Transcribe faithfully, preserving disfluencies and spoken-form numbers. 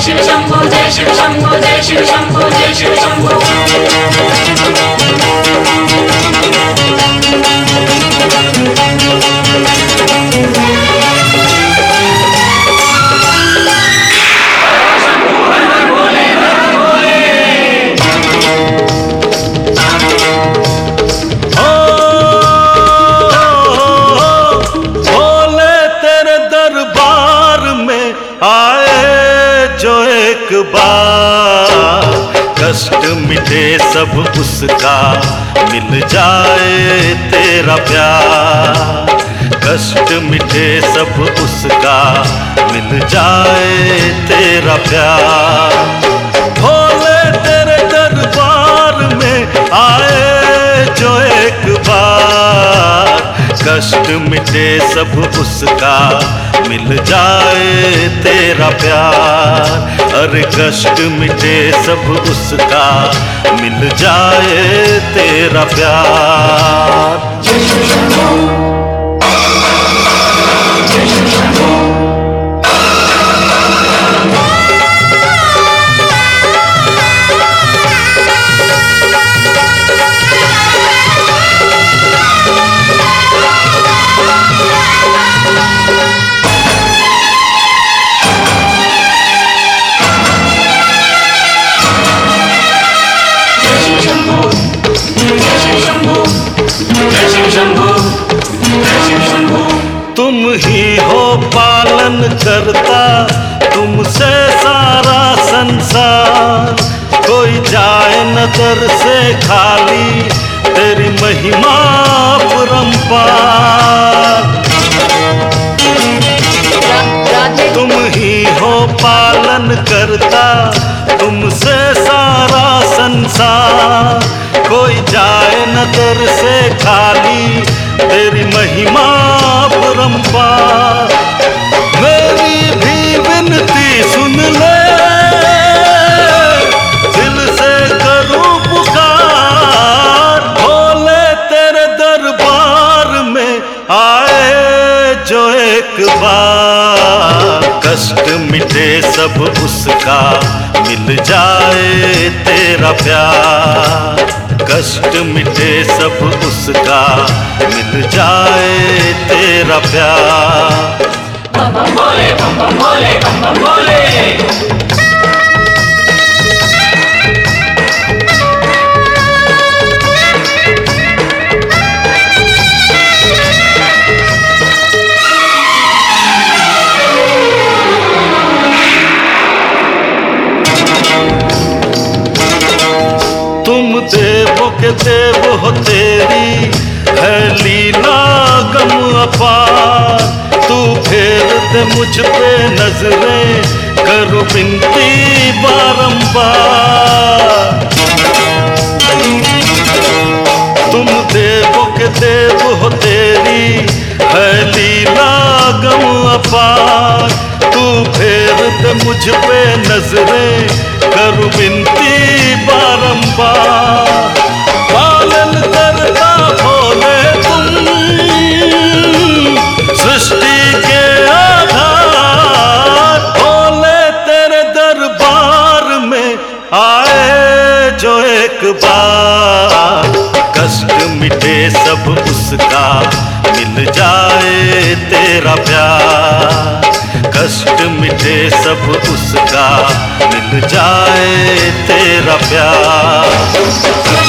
शिव शंभो जय शिव शंभो जय शिव शंभो जय शिव शंभो। एक बार कष्ट मिटे सब उसका मिल जाए तेरा प्यार। कष्ट मिटे सब उसका मिल जाए तेरा प्यार। भोले तेरे दरबार में आए जो एक बार कष्ट मिटे सब उसका मिल जाए तेरा प्यार। अरे कष्ट मिटे सब उसका मिल जाए तेरा प्यार। जय शिव शंभो जय शिव शंभो। तुम ही हो पालन करता, तुमसे सारा संसार। कोई जाए न दर से खाली, तेरी महिमा परंपार। तुम ही हो पालन करता, तुमसे सारा संसार। कोई जाए न दर से खाली, तेरी महिमा परंपार। मेरी भी विनती सुन ले, दिल से करूं पुकार। भोले तेरे दरबार में आए जो एक बार कष्ट मिटे सब उसका मिल जाए तेरा प्यार। कष्ट मिटे सब उसका मिल जाए तेरा प्यार। बम बम भोले बम बम भोले बम बम भोले। तुम देवों के देव हो, तेरी है लीला गम अपार। तू फेर दे मुझ पे नजरें, करूं विनती बारंबार। तुम देवों के देव हो, तेरी है लीला गम अपार। तू फेर दे मुझ पे नजरें, करूं विनती बारंबार। पालन करता भोले तुम सृष्टि के आधार। भोले तेरे दरबार में आए जो एक बार कष्ट मिटे सब उसका मिल जाए तेरा प्यार। कष्ट मिटे सब उसका मिल जाए तेरा प्यार।